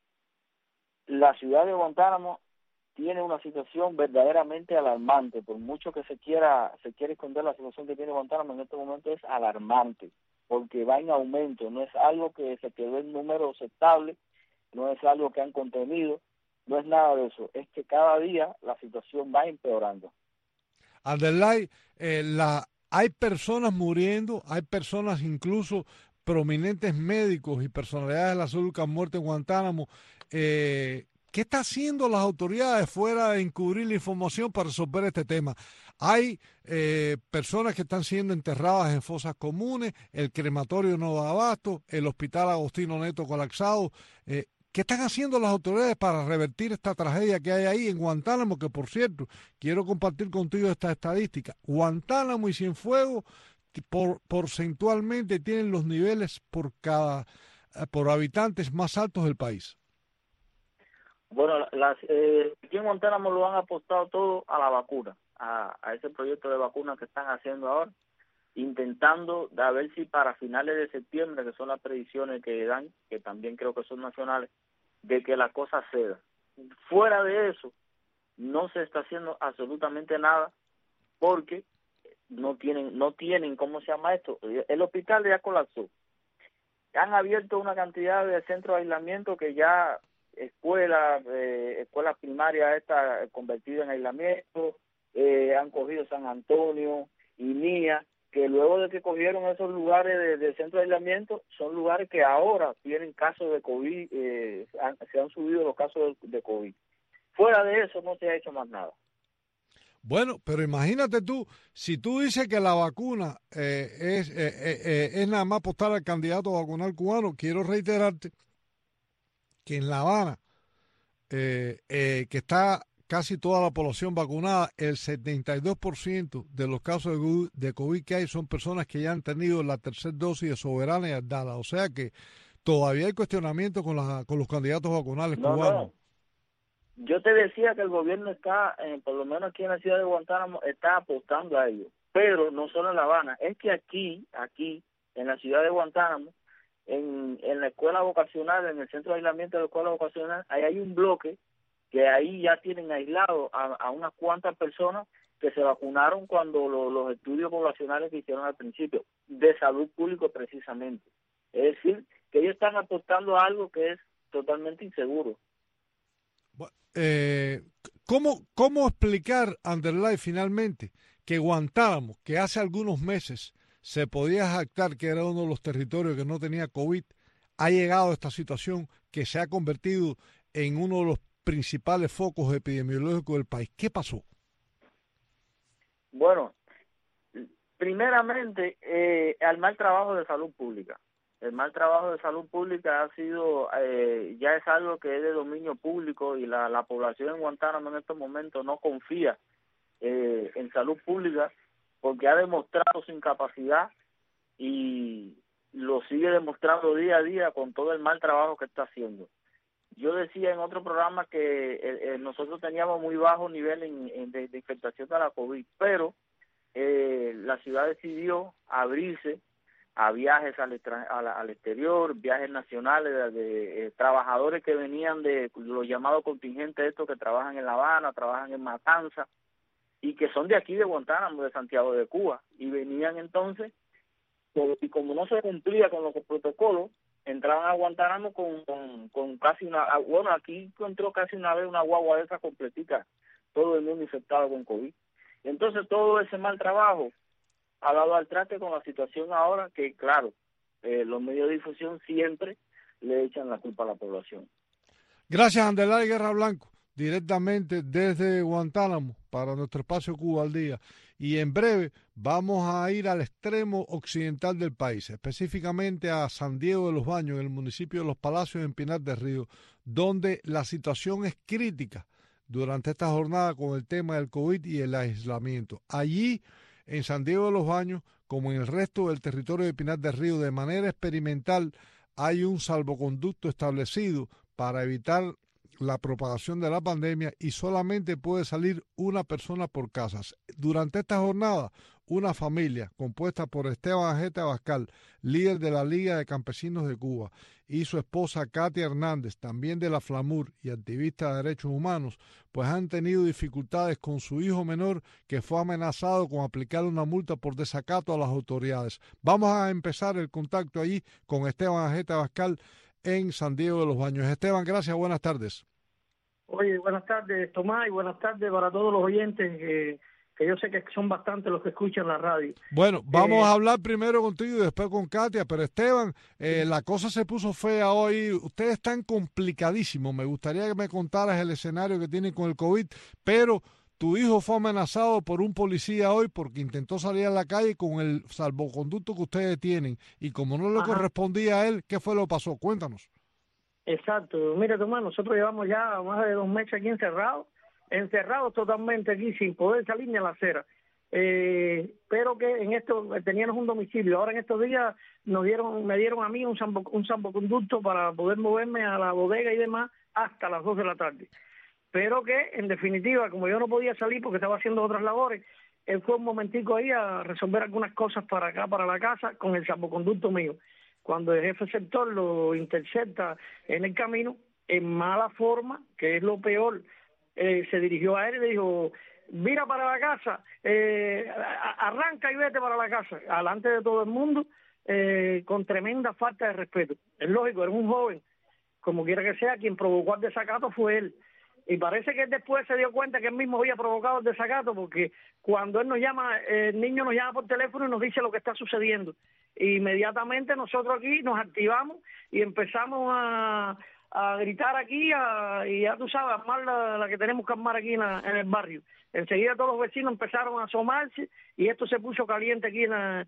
La ciudad de Guantánamo tiene una situación verdaderamente alarmante. Por mucho que se quiera esconder la situación que tiene Guantánamo, en este momento es alarmante, porque va en aumento. No es algo que se quedó en números estables, no es algo que han contenido, no es nada de eso. Es que cada día la situación va empeorando. Anderley, hay personas muriendo, hay personas incluso prominentes médicos y personalidades de la salud que han muerto en Guantánamo. ¿Qué está haciendo las autoridades fuera de encubrir la información para resolver este tema? Hay personas que están siendo enterradas en fosas comunes, el crematorio no da abasto, el hospital Agostino Neto colapsado. ¿Qué están haciendo las autoridades para revertir esta tragedia que hay ahí en Guantánamo? Que, por cierto, quiero compartir contigo esta estadística. Guantánamo y Cienfuegos porcentualmente tienen los niveles por habitantes más altos del país. Bueno, aquí en Guantánamo lo han apostado todo a la vacuna, a ese proyecto de vacuna que están haciendo ahora, intentando a ver si para finales de septiembre, que son las predicciones que dan, que también creo que son nacionales, de que la cosa ceda. Fuera de eso, no se está haciendo absolutamente nada, porque no tienen, ¿cómo se llama esto? El hospital ya colapsó. Han abierto una cantidad de centros de aislamiento que ya escuelas primarias está convertidas en aislamiento, han cogido San Antonio y Mía, que luego de que cogieron esos lugares de centro de aislamiento, son lugares que ahora tienen casos de COVID, se han subido los casos de COVID. Fuera de eso no se ha hecho más nada. Bueno, pero imagínate tú, si tú dices que la vacuna es nada más apostar al candidato vacunal cubano, quiero reiterarte que en La Habana, que está casi toda la población vacunada, el 72% de los casos de COVID que hay son personas que ya han tenido la tercera dosis de Soberana y Abdala. O sea que todavía hay cuestionamiento con los candidatos vacunales cubanos. No. Yo te decía que el gobierno está, por lo menos aquí en la ciudad de Guantánamo, está apostando a ello. Pero no solo en La Habana, es que aquí, en la ciudad de Guantánamo, en la escuela vocacional, en el centro de aislamiento de la escuela vocacional, ahí hay un bloque que ahí ya tienen aislado a unas cuantas personas que se vacunaron cuando los estudios poblacionales que hicieron al principio, de salud pública precisamente. Es decir, que ellos están apostando a algo que es totalmente inseguro. ¿Cómo explicar, Anderley, finalmente, que Guantánamo, que hace algunos meses se podía jactar que era uno de los territorios que no tenía COVID, ha llegado a esta situación que se ha convertido en uno de los principales focos epidemiológicos del país. ¿Qué pasó? Bueno, primeramente, al mal trabajo de salud pública. El mal trabajo de salud pública ha sido, ya es algo que es de dominio público, y la población en Guantánamo en estos momentos no confía en salud pública, porque ha demostrado su incapacidad y lo sigue demostrando día a día con todo el mal trabajo que está haciendo. Yo decía en otro programa que nosotros teníamos muy bajo nivel de infectación de la COVID, pero la ciudad decidió abrirse a viajes al exterior, viajes nacionales de trabajadores que venían de los llamados contingentes estos que trabajan en La Habana, trabajan en Matanza, y que son de aquí de Guantánamo, de Santiago de Cuba, y venían entonces, y como no se cumplía con los protocolos, entraban a Guantánamo con casi aquí entró casi una vez una guagua de esa completica, todo el mundo infectado con COVID. Entonces todo ese mal trabajo ha dado al traste con la situación ahora, que claro, los medios de difusión siempre le echan la culpa a la población. Gracias, Anderlay Guerra Blanco, directamente desde Guantánamo para nuestro espacio Cuba al Día. Y en breve vamos a ir al extremo occidental del país, específicamente a San Diego de los Baños, en el municipio de Los Palacios, en Pinar del Río, donde la situación es crítica durante esta jornada con el tema del COVID y el aislamiento. Allí, en San Diego de los Baños, como en el resto del territorio de Pinar del Río, de manera experimental, hay un salvoconducto establecido para evitar la propagación de la pandemia, y solamente puede salir una persona por casa. Durante esta jornada, una familia compuesta por Esteban Ajete Abascal, líder de la Liga de Campesinos de Cuba, y su esposa Katia Hernández, también de la FLAMUR y activista de derechos humanos, pues han tenido dificultades con su hijo menor, que fue amenazado con aplicar una multa por desacato a las autoridades. Vamos a empezar el contacto allí con Esteban Ajete Abascal en San Diego de los Baños. Esteban, gracias, buenas tardes. Oye, buenas tardes, Tomás, y buenas tardes para todos los oyentes, que yo sé que son bastantes los que escuchan la radio. Bueno, vamos a hablar primero contigo y después con Katia, pero Esteban, la cosa se puso fea hoy. Ustedes están complicadísimos. Me gustaría que me contaras el escenario que tienen con el COVID, pero tu hijo fue amenazado por un policía hoy porque intentó salir a la calle con el salvoconducto que ustedes tienen, y como no le correspondía a él, ¿qué fue lo que pasó? Cuéntanos. Exacto. Mira, Tomás, nosotros llevamos ya más de 2 meses aquí encerrados totalmente aquí, sin poder salir ni a la acera. Pero que en esto teníamos un domicilio. Ahora en estos días me dieron a mí un salvoconducto para poder moverme a la bodega y demás hasta las 2 de la tarde. Pero que, en definitiva, como yo no podía salir porque estaba haciendo otras labores, él fue un momentico ahí a resolver algunas cosas para acá, para la casa, con el salvoconducto mío. Cuando el jefe sector lo intercepta en el camino, en mala forma, que es lo peor, se dirigió a él y le dijo: mira para la casa, arranca y vete para la casa, delante de todo el mundo, con tremenda falta de respeto. Es lógico, era un joven, como quiera que sea, quien provocó el desacato fue él. Y parece que él después se dio cuenta que él mismo había provocado el desacato, porque cuando él nos llama, el niño nos llama por teléfono y nos dice lo que está sucediendo. Inmediatamente nosotros aquí nos activamos y empezamos a gritar aquí, y ya tú sabes, armar la que tenemos que armar aquí en el barrio. Enseguida todos los vecinos empezaron a asomarse y esto se puso caliente aquí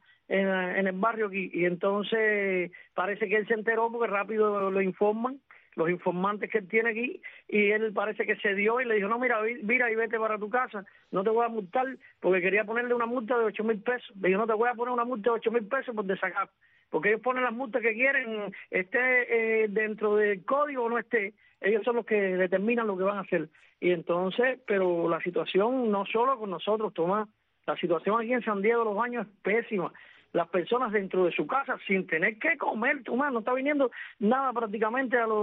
en el barrio aquí. Y entonces parece que él se enteró, porque rápido lo informan, los informantes que él tiene aquí, y él parece que se dio y le dijo: no, mira y vete para tu casa, no te voy a multar, porque quería ponerle una multa de 8,000 pesos. Le dijo: no te voy a poner una multa de 8,000 pesos por desacato, porque ellos ponen las multas que quieren, esté dentro del código o no esté, ellos son los que determinan lo que van a hacer. Y entonces, pero la situación no solo con nosotros, Tomás, la situación aquí en San Diego de los Baños es pésima. Las personas dentro de su casa sin tener que comer, Tomás, no está viniendo nada prácticamente a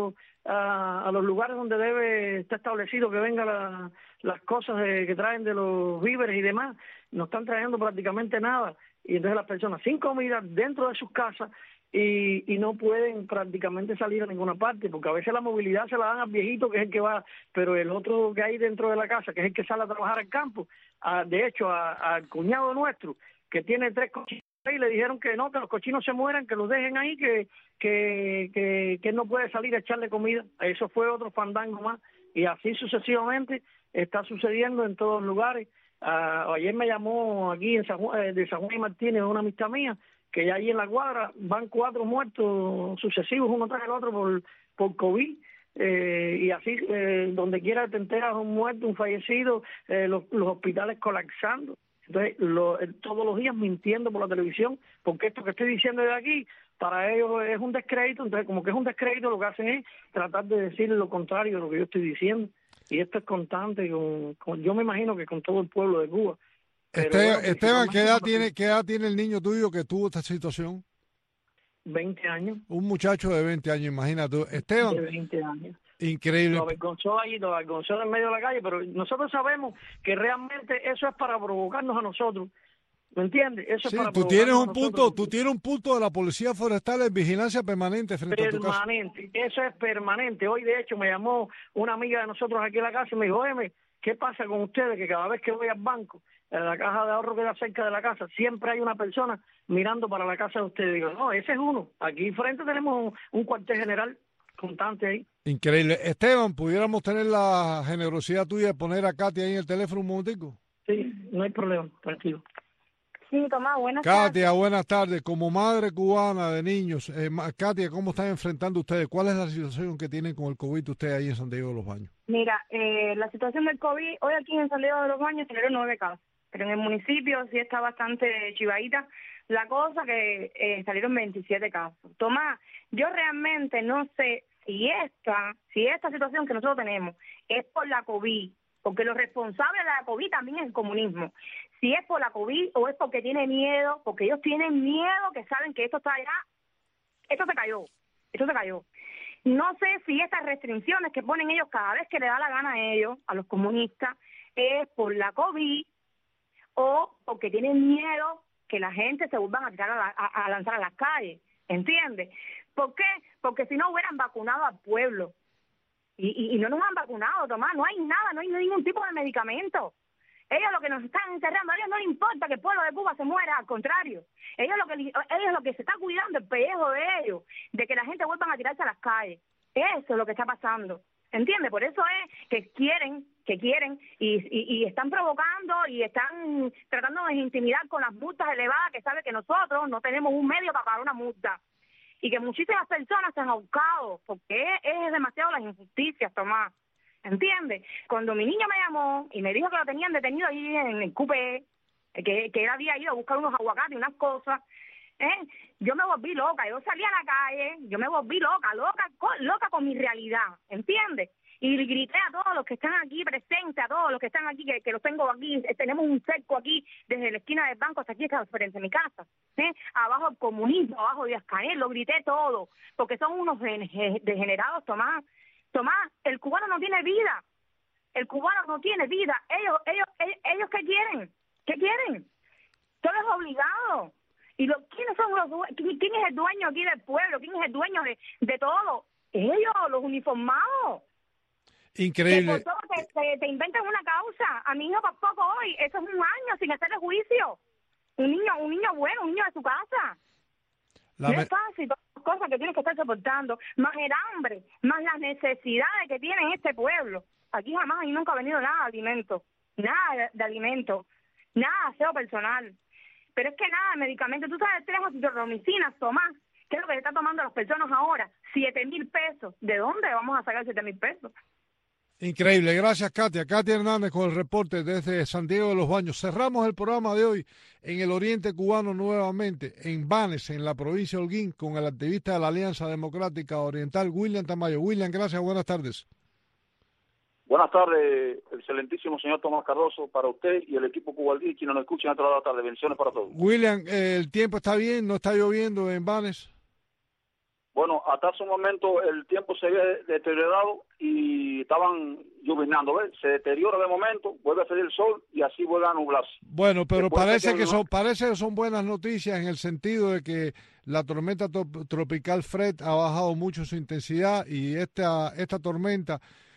los lugares donde debe estar establecido que vengan las cosas que traen de los víveres y demás, no están trayendo prácticamente nada. Y entonces las personas sin comida dentro de sus casas, y no pueden prácticamente salir a ninguna parte, porque a veces la movilidad se la dan al viejito, que es el que va, pero el otro que hay dentro de la casa, que es el que sale a trabajar al campo, de hecho al cuñado nuestro, que tiene 3 cochinos, y le dijeron que no, que los cochinos se mueran, que los dejen ahí, que él no puede salir a echarle comida. Eso fue otro fandango más y así sucesivamente está sucediendo en todos lugares. Ayer me llamó aquí en de San Juan y Martínez una amistad mía, que ya ahí en la cuadra van 4 muertos sucesivos uno tras el otro por COVID, y así donde quiera te enteras un muerto, un fallecido, los hospitales colapsando. Entonces, todos los días mintiendo por la televisión, porque esto que estoy diciendo de aquí, para ellos es un descrédito. Entonces, como que es un descrédito, lo que hacen es tratar de decir lo contrario de lo que yo estoy diciendo. Y esto es constante, yo me imagino que con todo el pueblo de Cuba. Esteban, ¿qué edad tiene el niño tuyo que tuvo esta situación? 20 años. Un muchacho de 20 años, imagínate. Esteban. De 20 años. Increíble. Lo avergonzó en medio de la calle, pero nosotros sabemos que realmente eso es para provocarnos a nosotros. ¿Me entiendes? Eso sí, es para tú tienes un punto de la Policía Forestal en vigilancia permanente frente a tu casa. Permanente, eso es permanente. Hoy, de hecho, me llamó una amiga de nosotros aquí en la casa y me dijo, óyeme, ¿qué pasa con ustedes? Que cada vez que voy al banco, en la caja de ahorro que da cerca de la casa, siempre hay una persona mirando para la casa de ustedes. Digo, no, ese es uno. Aquí frente tenemos un cuartel general constante ahí. Increíble. Esteban, ¿pudiéramos tener la generosidad tuya de poner a Katia ahí en el teléfono un momentico? Sí, no hay problema, tranquilo. Sí, Tomás, buenas tardes. Katia, buenas tardes. Como madre cubana de niños, Katia, ¿cómo están enfrentando ustedes? ¿Cuál es la situación que tienen con el COVID ustedes ahí en San Diego de los Baños? Mira, la situación del COVID, hoy aquí en San Diego de los Baños salieron 9 casos, pero en el municipio sí está bastante chivadita la cosa, que salieron 27 casos. Tomás, yo realmente no sé si esta situación que nosotros tenemos es por la COVID, porque lo responsable de la COVID también es el comunismo. Si es por la COVID o es porque tiene miedo, porque ellos tienen miedo, que saben que esto está allá, esto se cayó. No sé si estas restricciones que ponen ellos cada vez que le da la gana a ellos, a los comunistas, es por la COVID o porque tienen miedo que la gente se vuelvan a tirar a lanzar a las calles, ¿entiendes? ¿Por qué? Porque si no hubieran vacunado al pueblo. Y no nos han vacunado, Tomás, no hay nada, no hay ningún tipo de medicamento. Ellos lo que nos están encerrando, a ellos no les importa que el pueblo de Cuba se muera, al contrario. Ellos lo que se está cuidando, el pellejo de ellos, de que la gente vuelva a tirarse a las calles. Eso es lo que está pasando, ¿entiendes? Por eso es que quieren y están provocando y están tratando de intimidar con las multas elevadas, que sabe que nosotros no tenemos un medio para pagar una multa. Y que muchísimas personas se han ahorcado, porque es demasiado las injusticias, Tomás. ¿Entiendes? Cuando mi niño me llamó y me dijo que lo tenían detenido ahí en el cupé, que él había ido a buscar unos aguacates y unas cosas, yo me volví loca. Yo salí a la calle, yo me volví loca con mi realidad, ¿entiendes? Y grité a todos los que están aquí presentes, a todos los que están aquí, que los tengo aquí. Tenemos un cerco aquí, desde la esquina del banco hasta aquí, frente a mi casa. Abajo el comunismo, abajo Díaz-Canel, lo grité todo, porque son unos degenerados, Tomás. Tomás, el cubano no tiene vida. El cubano no tiene vida. Ellos ¿qué quieren? ¿Qué quieren? Todo es obligado. ¿Y quiénes son quién es el dueño aquí del pueblo? ¿Quién es el dueño de todo? Ellos, los uniformados. Increíble. Que por todo te inventan una causa. A mi hijo por poco hoy, eso es un año sin hacerle juicio. Un niño bueno, un niño de su casa. No es fácil, todas las cosas que tienes que estar soportando, más el hambre, más las necesidades que tiene este pueblo. Aquí jamás y nunca ha venido nada de alimento, nada de aseo personal. Pero es que nada de medicamentos. Tú sabes, 3 acitromicinas, Tomás, ¿qué es lo que se está tomando las personas ahora? 7,000 pesos. ¿De dónde vamos a sacar 7,000 pesos? Increíble, gracias Katia. Katia Hernández con el reporte desde San Diego de los Baños. Cerramos el programa de hoy en el oriente cubano nuevamente, en Banes, en la provincia de Holguín, con el activista de la Alianza Democrática Oriental, William Tamayo. William, gracias, buenas tardes. Buenas tardes, excelentísimo señor Tomás Cardoso, para usted y el equipo Cubaldí, quienes nos escuchan a toda la tarde. Bendiciones para todos. William, ¿el tiempo está bien? ¿No está lloviendo en Banes? Bueno, hasta hace un momento el tiempo se había deteriorado y estaban lloviznando, ¿ves? Se deteriora de momento, vuelve a salir el sol y así vuelve a nublarse. Bueno, pero parece que son buenas noticias en el sentido de que la tormenta tropical Fred ha bajado mucho su intensidad y esta tormenta,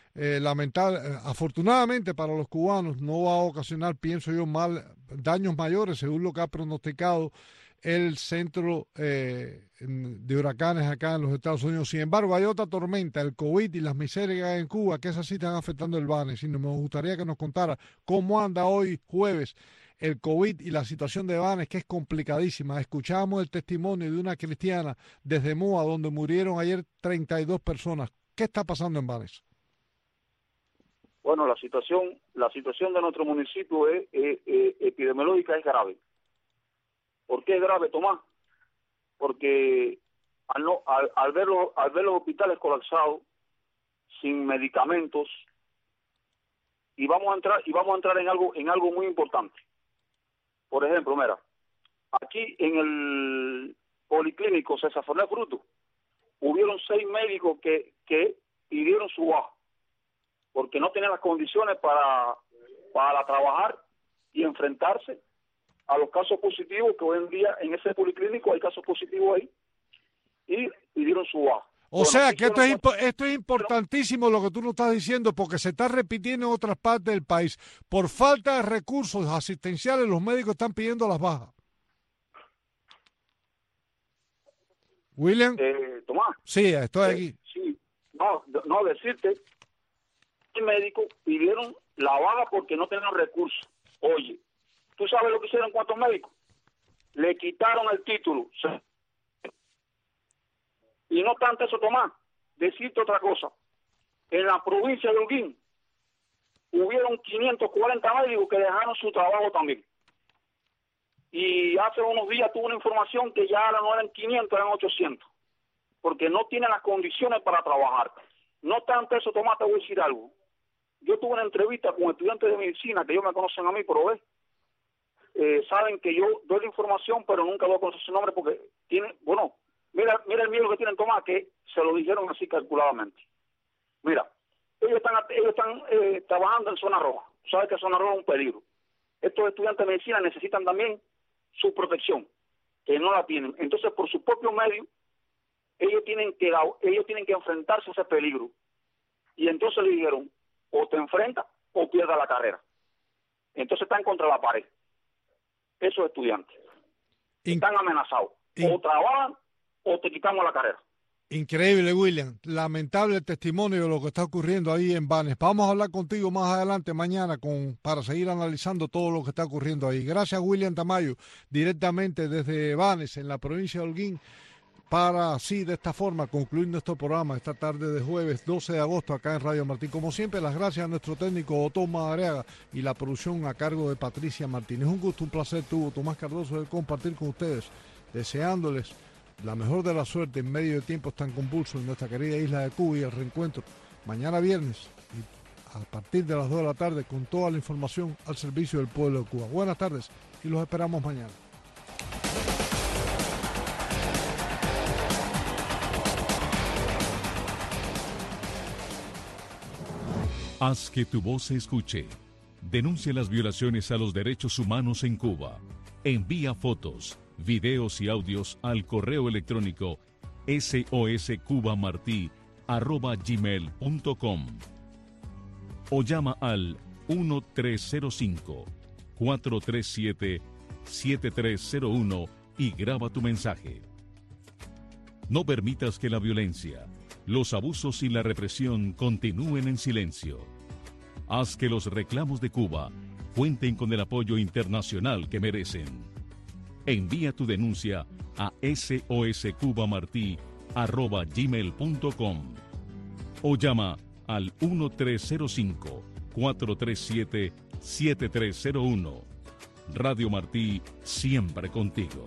afortunadamente para los cubanos, no va a ocasionar, pienso yo, daños mayores, según lo que ha pronosticado el centro de huracanes acá en los Estados Unidos. Sin embargo, hay otra tormenta, el COVID y las miserias en Cuba, que esas sí están afectando el Banes. Y me gustaría que nos contara cómo anda hoy jueves el COVID y la situación de Banes, que es complicadísima. Escuchamos el testimonio de una cristiana desde Moa, donde murieron ayer 32 personas. ¿Qué está pasando en Banes? Bueno, la situación de nuestro municipio epidemiológica es grave. ¿Por qué es grave, Tomás? Porque al ver los hospitales colapsados, sin medicamentos, y vamos a entrar en algo muy importante. Por ejemplo, mira, aquí en el policlínico César Fernández Fruto hubieron 6 médicos que pidieron su baja porque no tenían las condiciones para trabajar y enfrentarse a los casos positivos, que hoy en día en ese policlínico hay casos positivos ahí, y pidieron su baja. O sea que esto es importantísimo lo que tú nos estás diciendo, porque se está repitiendo en otras partes del país. Por falta de recursos asistenciales, los médicos están pidiendo las bajas. William. Tomás. Sí, estoy aquí. Sí, no decirte, el médico pidieron la baja porque no tenían recursos. Oye, ¿tú sabes lo que hicieron cuántos médicos? Le quitaron el título. Y no tanto eso, Tomás, decirte otra cosa. En la provincia de Holguín hubieron 540 médicos que dejaron su trabajo también. Y hace unos días tuve una información que ya no eran 500, eran 800. Porque no tienen las condiciones para trabajar. No tanto eso, Tomás, te voy a decir algo. Yo tuve una entrevista con estudiantes de medicina que ellos me conocen a mí, pero saben que yo doy la información, pero nunca doy a conocer su nombre porque tienen, bueno, mira el miedo que tienen, Tomás, que se lo dijeron así calculadamente. Mira, ellos están trabajando en zona roja. Sabes que zona roja es un peligro. Estos estudiantes de medicina necesitan también su protección, que no la tienen. Entonces, por sus propios medios, ellos tienen que enfrentarse a ese peligro. Y entonces le dijeron, o te enfrentas o pierdas la carrera. Entonces están contra la pared. Esos estudiantes están amenazados. O trabajan o te quitamos la carrera. Increíble, William. Lamentable el testimonio de lo que está ocurriendo ahí en Banes. Vamos a hablar contigo más adelante mañana para seguir analizando todo lo que está ocurriendo ahí. Gracias, William Tamayo, directamente desde Banes, en la provincia de Holguín, para así de esta forma concluir nuestro programa esta tarde de jueves 12 de agosto acá en Radio Martí. Como siempre, las gracias a nuestro técnico Otón Madariaga y la producción a cargo de Patricia Martínez. Un gusto, un placer tuvo Tomás Cardoso de compartir con ustedes, deseándoles la mejor de la suerte en medio de tiempos tan convulsos en nuestra querida isla de Cuba, y el reencuentro mañana viernes a partir de las 2 de la tarde con toda la información al servicio del pueblo de Cuba. Buenas tardes y los esperamos mañana. Haz que tu voz se escuche. Denuncia las violaciones a los derechos humanos en Cuba. Envía fotos, videos y audios al correo electrónico soscubamarti@gmail.com o llama al 1305-437-7301 y graba tu mensaje. No permitas que la violencia, los abusos y la represión continúen en silencio. Haz que los reclamos de Cuba cuenten con el apoyo internacional que merecen. Envía tu denuncia a soscubamarti@gmail.com o llama al 1305-437-7301. Radio Martí, siempre contigo.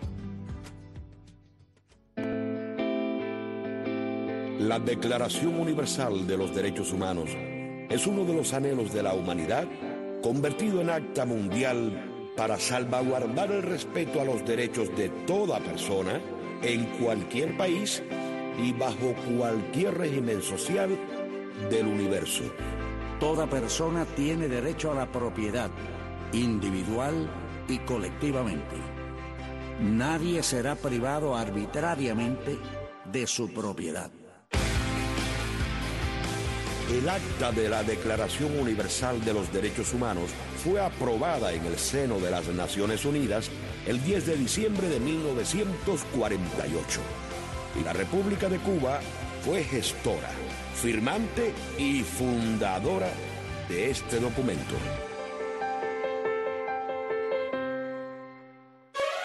La Declaración Universal de los Derechos Humanos es uno de los anhelos de la humanidad convertido en acta mundial para salvaguardar el respeto a los derechos de toda persona en cualquier país y bajo cualquier régimen social del universo. Toda persona tiene derecho a la propiedad, individual y colectivamente. Nadie será privado arbitrariamente de su propiedad. El acta de la Declaración Universal de los Derechos Humanos fue aprobada en el seno de las Naciones Unidas el 10 de diciembre de 1948. Y la República de Cuba fue gestora, firmante y fundadora de este documento.